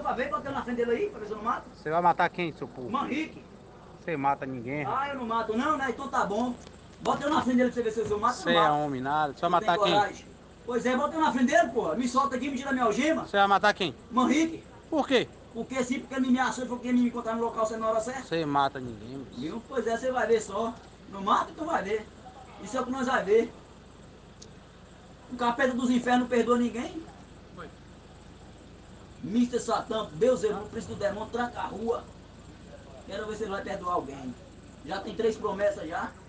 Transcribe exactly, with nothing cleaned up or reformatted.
pra ver, bota eu na frente dele aí, pra ver se eu não mato. Você vai matar quem, seu porco? Manrique. Você mata ninguém, rapaz. Ah, eu não mato não, né? Então tá bom. Bota eu na frente dele pra você ver se eu mato, Você eu não é mato. homem nada. Você vai Não tem matar quem? coragem. Pois é, bota eu na frente dele, porra. Me solta aqui, me tira minha algema. Você vai matar quem? Manrique. Por quê? Porque sim, porque ele me ameaçou e falou que ia me encontrar no local sem na hora certa. Você mata ninguém, moço. Viu? Pois é, você vai ver só. Não mata, tu vai ver. Isso é o que nós vai ver. O capeta dos infernos não perdoa ninguém. Foi. mister Satã, Beuzebu, o príncipe do demônio, tranca a rua. Quero ver se ele vai perdoar alguém. Já tem três promessas já.